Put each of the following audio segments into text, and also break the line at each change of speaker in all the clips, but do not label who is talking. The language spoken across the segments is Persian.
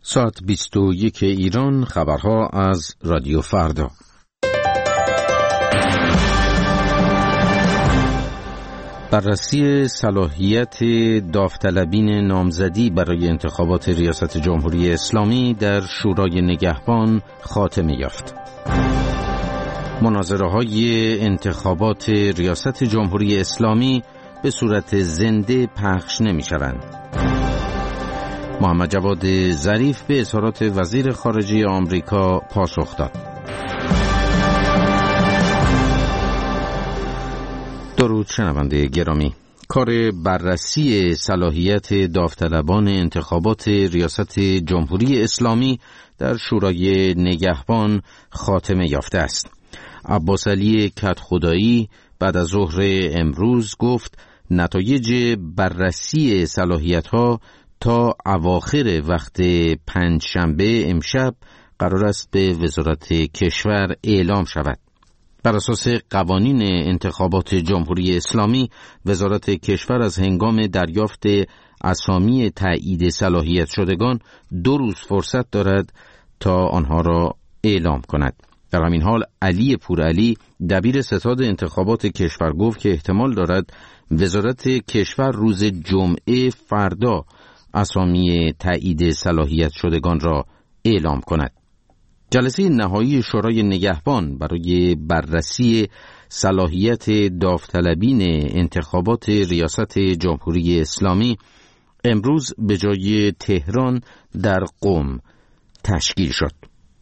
ساعت 21 ایران، خبرها از رادیو فردا. بررسی صلاحیت داوطلبین نامزدی برای انتخابات ریاست جمهوری اسلامی در شورای نگهبان خاتمه یافت. مناظره‌های انتخابات ریاست جمهوری اسلامی به صورت زنده پخش نمی‌شوند. محمد جواد ظریف به اظهارات وزیر خارجه آمریکا پاسخ داد. درود شنونده گرامی. کار بررسی صلاحیت داوطلبان انتخابات ریاست جمهوری اسلامی در شورای نگهبان خاتمه یافته است. عباس علی کدخدایی بعد از ظهر امروز گفت نتایج بررسی صلاحیت‌ها تا اواخر وقت پنجشنبه امشب قرار است به وزارت کشور اعلام شود. بر اساس قوانین انتخابات جمهوری اسلامی، وزارت کشور از هنگام دریافت اسامی تایید صلاحیت شدگان 2 روز فرصت دارد تا آنها را اعلام کند. در همین حال علی پورعلی دبیر ستاد انتخابات کشور گفت که احتمال دارد وزارت کشور روز جمعه فردا اسامی تایید صلاحیت شدگان را اعلام کند. جلسه نهایی شورای نگهبان برای بررسی صلاحیت داوطلبین انتخابات ریاست جمهوری اسلامی امروز به جای تهران در قم تشکیل شد.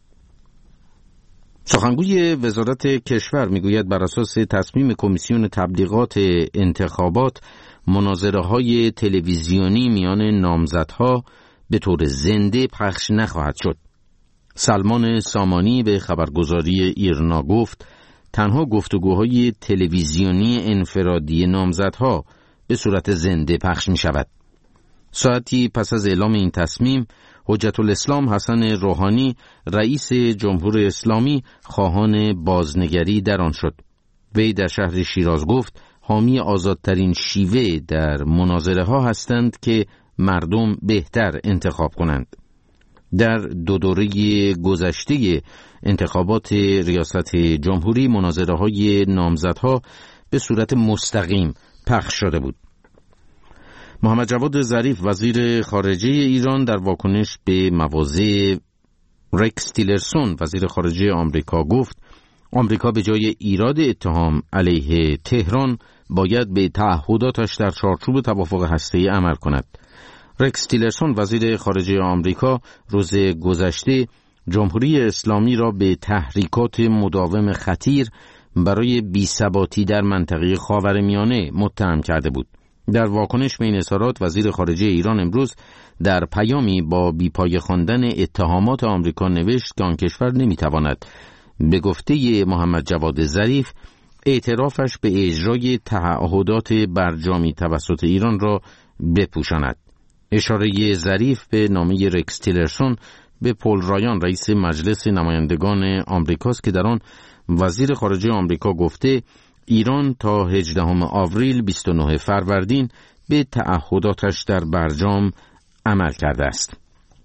سخنگوی وزارت کشور میگوید بر اساس تصمیم کمیسیون تبلیغات انتخابات مناظره‌های تلویزیونی میان نامزدها به طور زنده پخش نخواهد شد. سلمان سامانی به خبرگزاری ایرنا گفت تنها گفتگوهای تلویزیونی انفرادی نامزدها به صورت زنده پخش می شود. ساعتی پس از اعلام این تصمیم، حجت الاسلام حسن روحانی رئیس جمهوری اسلامی خواهان بازنگری در آن شد. وی در شهر شیراز گفت حامی آزادترین شیوه در مناظره ها هستند که مردم بهتر انتخاب کنند. در 2 دوره گذشته انتخابات ریاست جمهوری مناظره های نامزدها به صورت مستقیم پخش شده بود. محمد جواد ظریف وزیر خارجه ایران در واکنش به مواضع رکس تیلرسون وزیر خارجه آمریکا گفت آمریکا به جای ایراد اتهام علیه تهران باید به تعهداتش در چارچوب توافق هسته‌ای عمل کند. رکس تیلرسون وزیر خارجه آمریکا روز گذشته جمهوری اسلامی را به تحریکات مداوم خطیر برای بی‌ثباتی در منطقه خاورمیانه متهم کرده بود. در واکنش به این اظهارات وزیر خارجه ایران امروز در پیامی با بیپایه خواندن اتهامات آمریکا نوشت که آن کشور نمیتواند به گفته محمد جواد ظریف اعترافش به اجرای تعهدات برجامی توسط ایران را بپوشاند. اشاره ظریف به نامه رکس تیلرسون به پل رایان رئیس مجلس نمایندگان آمریکاست که در آن وزیر خارجه آمریکا گفته ایران تا 18 آوریل 29 فروردین به تعهداتش در برجام عمل کرده است.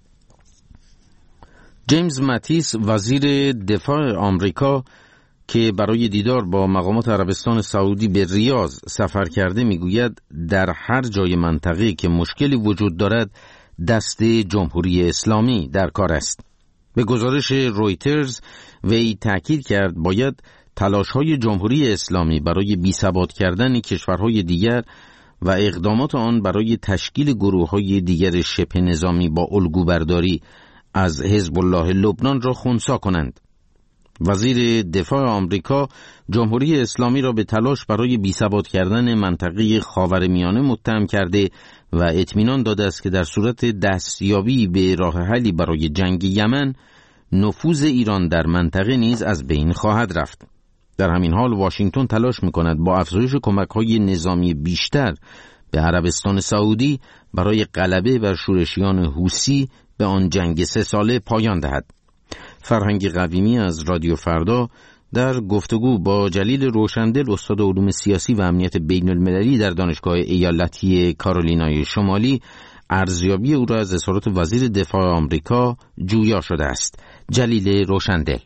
جیمز ماتیس وزیر دفاع آمریکا که برای دیدار با مقامات عربستان سعودی به ریاض سفر کرده میگوید در هر جای منطقه که مشکلی وجود دارد دست جمهوری اسلامی در کار است. به گزارش رویترز وی تاکید کرد باید تلاش‌های جمهوری اسلامی برای بی‌ثبات کردن کشورهای دیگر و اقدامات آن برای تشکیل گروه‌های دیگر شبه نظامی با الگوبرداری از حزب الله لبنان را خنثی کنند. وزیر دفاع آمریکا جمهوری اسلامی را به تلاش برای بی‌ثبات کردن منطقه خاورمیانه متهم کرده و اطمینان داده است که در صورت دستیابی به راه حلی برای جنگ یمن نفوذ ایران در منطقه نیز از بین خواهد رفت. در همین حال واشنگتن تلاش می‌کند با افزایش کمک‌های نظامی بیشتر به عربستان سعودی برای غلبه بر شورشیان حوثی به آن جنگ 3 ساله پایان دهد. فرهنگ قویمی از رادیو فردا در گفتگو با جلیل روشندل استاد علوم سیاسی و امنیت بین المللی در دانشگاه ایالتی کارولینای شمالی ارزیابی او را از اظهارات وزیر دفاع آمریکا جویا شده است. جلیل روشندل: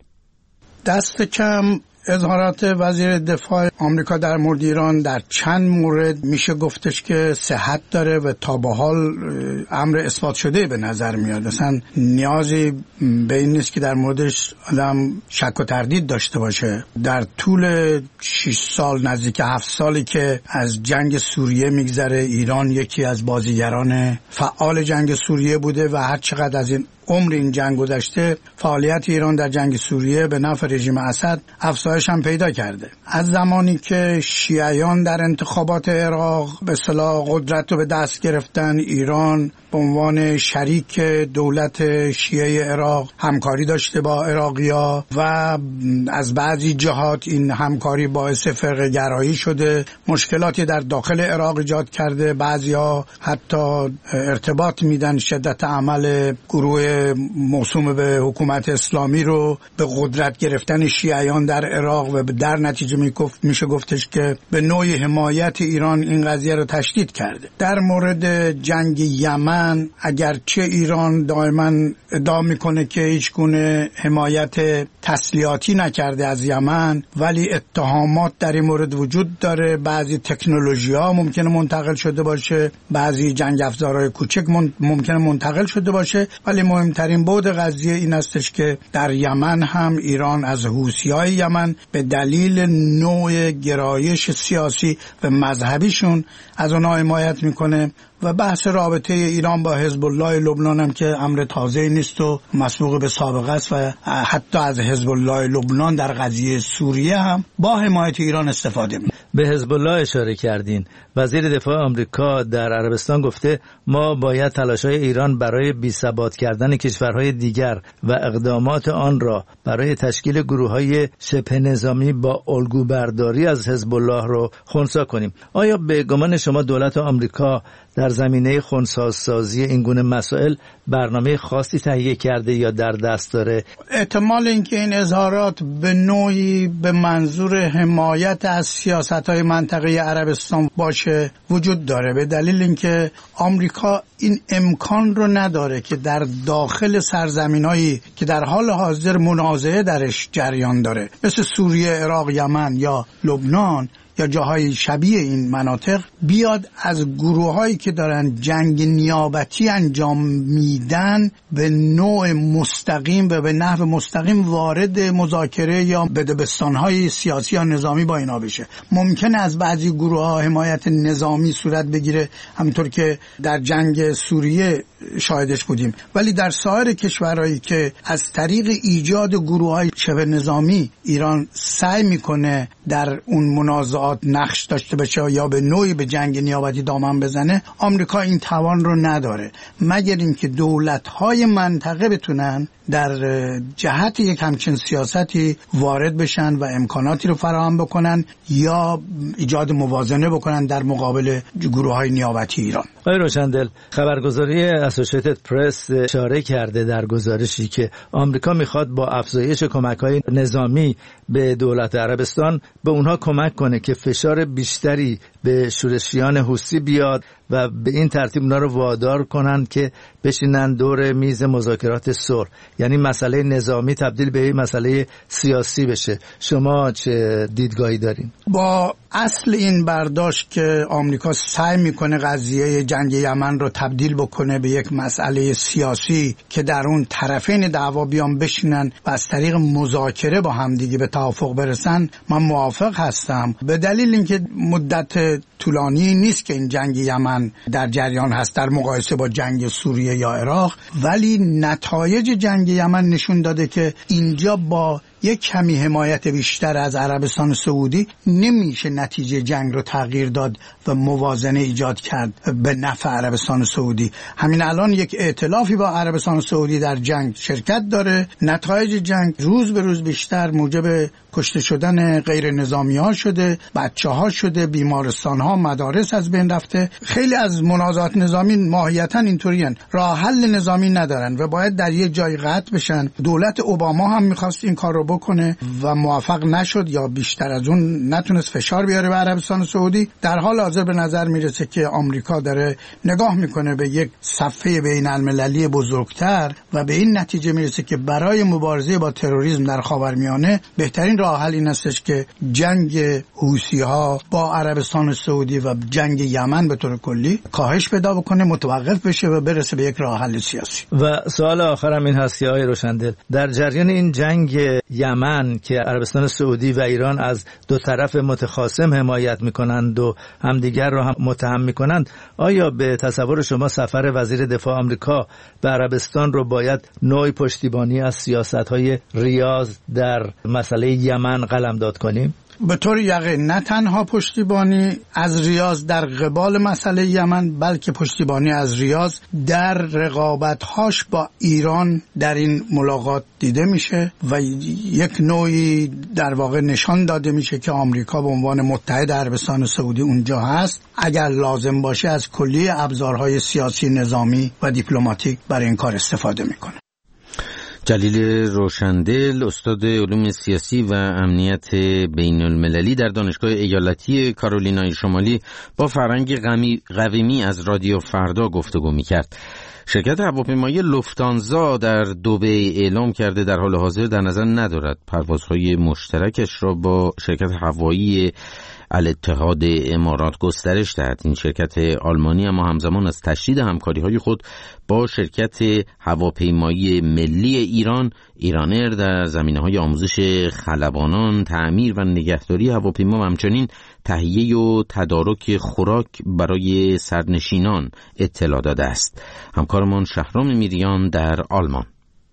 دست کم اظهارات وزیر دفاع آمریکا در مورد ایران در چند مورد میشه گفتش که صحت داره و تا به حال امر اثبات شده به نظر میاد. مثلا نیازی به این نیست که در موردش آدم شک و تردید داشته باشه. در طول 6 سال نزدیک 7 سالی که از جنگ سوریه میگذره، ایران یکی از بازیگران فعال جنگ سوریه بوده و هر چقدر از این عمر این جنگ گذشته، فعالیت ایران در جنگ سوریه به نفع رژیم اسد افزایش هم پیدا کرده. از زمانی که شیعیان در انتخابات عراق به اصطلاح قدرت رو به دست گرفتن، ایران به عنوان شریک دولت شیعه عراق همکاری داشته با عراقی‌ها و از بعضی جهات این همکاری باعث فرقه گرایی شده، مشکلاتی در داخل عراق ایجاد کرده. بعضی‌ها حتی ارتباط میدن شدت عمل گروه موسوم به حکومت اسلامی رو به قدرت گرفتن شیعیان در عراق و در نتیجه میشه گفتش که به نوعی حمایت ایران این قضیه رو تشدید کرده. در مورد جنگ یمن اگرچه ایران دائما ادعا میکنه که هیچ گونه حمایت تسلیحاتی نکرده از یمن، ولی اتهامات در این مورد وجود داره. بعضی تکنولوژی‌ها ممکنه منتقل شده باشه، بعضی جنگ افزارهای کوچک ممکنه منتقل شده باشه، ولی مهمترین بعد قضیه این استش که در یمن هم ایران از حوثی‌های یمن به دلیل نوع گرایش سیاسی و مذهبیشون از اونها حمایت میکنه. و بحث رابطه ایران با حزب الله لبنان هم که امر تازه نیست و مسبوق به سابقه است و حتی از حزب الله لبنان در قضیه سوریه هم با حمایت ایران استفاده می‌کنه.
به حزب الله اشاره کردین. وزیر دفاع آمریکا در عربستان گفته ما باید تلاش‌های ایران برای بی‌ثبات کردن کشورهای دیگر و اقدامات آن را برای تشکیل گروه‌های شبه نظامی با الگوبرداری از حزب الله رو خنثی کنیم. آیا به گمان شما دولت آمریکا در زمینه خنثی‌سازی این گونه مسائل برنامه خاصی تهیه کرده یا در دست داره؟
احتمال اینکه این اظهارات به نوعی به منظور حمایت از سیاست‌های منطقه عربستان باشه وجود داره، به دلیل اینکه آمریکا این امکان رو نداره که در داخل سرزمینایی که در حال حاضر منازعه درش جریان داره مثل سوریه، عراق، یمن یا لبنان یا جاهای شبیه این مناطق بیاد از گروه‌هایی که دارن جنگ نیابتی انجام میدن به نوع مستقیم و به نحو مستقیم وارد مذاکره یا بدبستان‌های سیاسی یا نظامی با اینا بشه. ممکنه از بعضی گروه‌ها حمایت نظامی صورت بگیره، همونطور که در جنگ سوریه شاهدش بودیم، ولی در سایر کشورهایی که از طریق ایجاد گروه‌های شبه نظامی ایران سعی میکنه در اون منازعات نقش داشته باشه یا به نوعی به جنگ نیابتی دامن بزنه، آمریکا این توان رو نداره، مگر اینکه دولت‌های منطقه بتونن در جهت یک همچین سیاستی وارد بشن و امکاناتی رو فراهم بکنن یا ایجاد موازنه بکنن در مقابل گروه‌های نیابتی ایران.
آقای روشندل، خبرگزاری اسوسییتد پرس اشاره کرده در گزارشی که آمریکا میخواد با افزایش کمک‌های نظامی به دولت عربستان به اونها کمک کنه که فشار بیشتری به شورشیان حوثی بیاد و به این ترتیب اونا رو وادار کنن که بشینن دور میز مذاکرات صلح، یعنی مسئله نظامی تبدیل به مسئله سیاسی بشه. شما چه دیدگاهی دارین؟
با اصل این برداشت که آمریکا سعی میکنه قضیه جنگ یمن رو تبدیل بکنه به یک مسئله سیاسی که در اون طرفین دعوا بیان بشینن و از طریق مذاکره با هم دیگه به توافق برسن، من موافق هستم، به دلیل اینکه مدت طولانی نیست که این جنگ یمن در جریان هست در مقایسه با جنگ سوریه یا عراق، ولی نتایج جنگ یمن نشون داده که اینجا با یک کمی حمایت بیشتر از عربستان سعودی نمیشه نتیجه جنگ رو تغییر داد و موازنه ایجاد کرد به نفع عربستان سعودی. همین الان یک ائتلافی با عربستان سعودی در جنگ شرکت داره، نتایج جنگ روز به روز بیشتر موجب کشته شدن غیر نظامی ها شده، بچه ها شده، بیمارستان ها، مدارس از بین رفته. خیلی از منازعات نظامی ماهیتاً اینطورین، راه حل نظامی ندارن و باید در یک جای قطع بشن. دولت اوباما هم میخواست این کار رو بکنه و موفق نشد یا بیشتر از اون نتونست فشار بیاره به عربستان سعودی. در حال حاضر به نظر میرسه که آمریکا داره نگاه میکنه به یک صفحه بین المللی بزرگتر و به این نتیجه میرسه که برای مبارزه با تروریسم در خاورمیانه بهترین راه حل این استش که جنگ حوثی‌ها با عربستان سعودی و جنگ یمن به طور کلی کاهش پیدا بکنه، متوقف بشه و برسه به یک راه حل سیاسی.
و سوال آخرم این هست آقای روشندل، در جریان این جنگ یمن که عربستان سعودی و ایران از دو طرف متخاصم حمایت میکنند و همدیگر را هم متهم میکنند، آیا به تصور شما سفر وزیر دفاع آمریکا به عربستان رو باید نوعی پشتیبانی از سیاست‌های ریاض در مسئله یمن قلمداد کنیم؟
به طور یقین نه تنها پشتیبانی از ریاض در قبال مسئله یمن، بلکه پشتیبانی از ریاض در رقابت‌هاش با ایران در این ملاقات دیده میشه و یک نوعی در واقع نشان داده میشه که آمریکا به عنوان متحد عربستان سعودی اونجا هست، اگر لازم باشه از کلیه ابزارهای سیاسی، نظامی و دیپلماتیک برای این کار استفاده میکنه.
جلیل روشندل، استاد علوم سیاسی و امنیت بین المللی در دانشگاه ایالتی کارولینای شمالی، با فرهنگ قویمی از رادیو فردا گفتگو می‌کرد. شرکت هواپیمایی لوفتانزا در دبی اعلام کرده در حال حاضر در نظر ندارد پروازهای مشترکش را با شرکت هوایی الاتحاد امارات گسترش دهد. این شرکت آلمانی اما همزمان از تشدید همکاری‌های خود با شرکت هواپیمایی ملی ایرانر در زمینه‌های آموزش خلبانان، تعمیر و نگهداری هواپیما و همچنین تهیه و تدارک خوراک برای سرنشینان اطلاع داده است. همکارمان شهرام میریان در آلمان.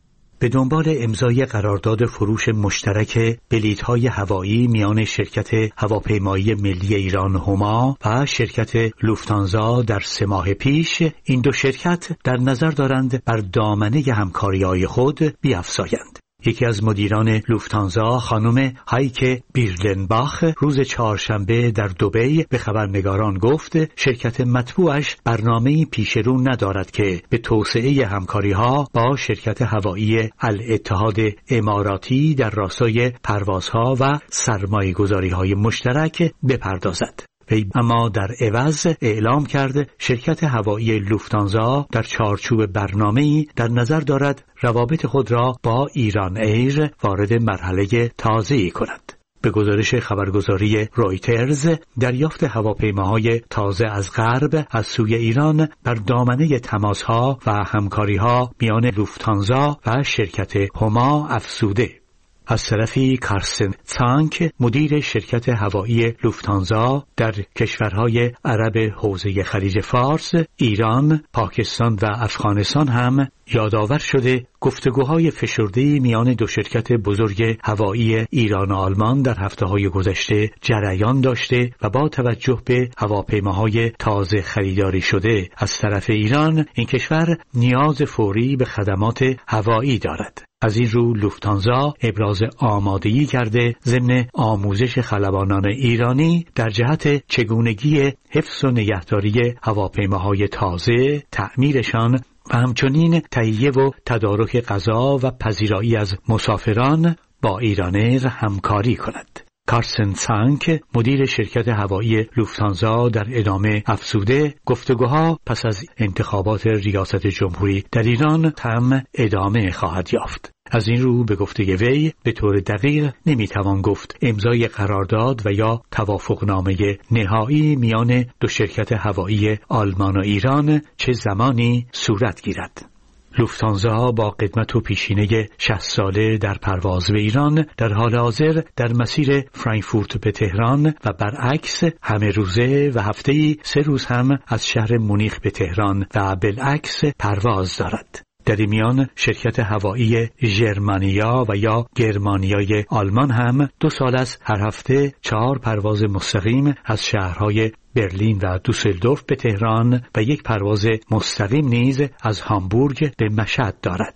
به دنبال امضای قرارداد فروش مشترک بلیط‌های هوایی میان شرکت هواپیمایی ملی ایران هما و شرکت لوفتانزا در 3 ماه پیش، این دو شرکت در نظر دارند بر دامنه همکاری‌های خود بیفزایند. یکی از مدیران لوفتانزا، خانم هایک بیرلنباخ، روز چهارشنبه در دبی به خبرنگاران گفت شرکت مطبوعش برنامه‌ای پیشرو ندارد که به توسعه همکاری‌ها با شرکت هوایی الاتحاد اماراتی در راستای پروازها و سرمایه‌گذاری‌های مشترک بپردازد. وی اما در عوض اعلام کرد شرکت هوایی لوفتانزا در چارچوب برنامه‌ای در نظر دارد روابط خود را با ایران ایر وارد مرحله تازه‌ای کند. به گزارش خبرگزاری رویترز، دریافت هواپیماهای تازه از غرب از سوی ایران بر دامنه تماس‌ها و همکاری‌ها میان لوفتانزا و شرکت هما افزوده. از طرفی کارسن تانک، مدیر شرکت هوایی لوفتانزا در کشورهای عرب حوزه خلیج فارس، ایران، پاکستان و افغانستان هم یادآور شده گفتگوهای فشرده میان دو شرکت بزرگ هوایی ایران و آلمان در هفته‌های گذشته جریان داشته و با توجه به هواپیماهای تازه خریداری شده از طرف ایران، این کشور نیاز فوری به خدمات هوایی دارد. از این رو لوفتانزا ابراز آمادگی کرده ضمن آموزش خلبانان ایرانی در جهت چگونگی حفظ و نگهداری هواپیماهای تازه، تعمیرشان و همچنین تهیه و تدارک غذا و پذیرایی از مسافران با ایرانر همکاری کند. کارسن سانک، مدیر شرکت هوایی لوفتانزا، در ادامه افزوده گفتگوها پس از انتخابات ریاست جمهوری در ایران هم ادامه خواهد یافت. از این رو به گفته وی به طور دقیق نمیتوان گفت امضای قرارداد و یا توافقنامه نهایی میان دو شرکت هوایی آلمان و ایران چه زمانی صورت گیرد. لوفتانزا با قدمت و پیشینه 60 ساله در پرواز به ایران در حال حاضر در مسیر فرانکفورت به تهران و برعکس همه روزه و هفته‌ای 3 روز هم از شهر مونیخ به تهران و بالعکس پرواز دارد. در این میان شرکت هوایی ژرمانیا و یا گرمانیای آلمان هم 2 سال از هر هفته 4 پرواز مستقیم از شهرهای برلین و دوسلدورف به تهران و 1 پرواز مستقیم نیز از هامبورگ به مشهد دارد.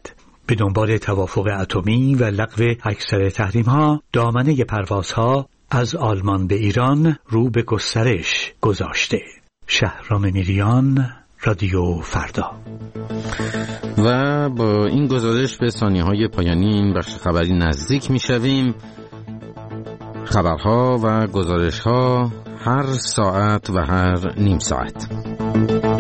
به دنبال توافق اتمی و لغو اکثر تحریم‌ها، دامنه پروازها از آلمان به ایران رو به گسترش گذاشته. شهرام میریان، رادیو فردا.
و با این گزارش به ثانیه‌های پایانی این بخش خبری نزدیک می‌شویم. خبرها و گزارش‌ها هر ساعت و هر نیم ساعت.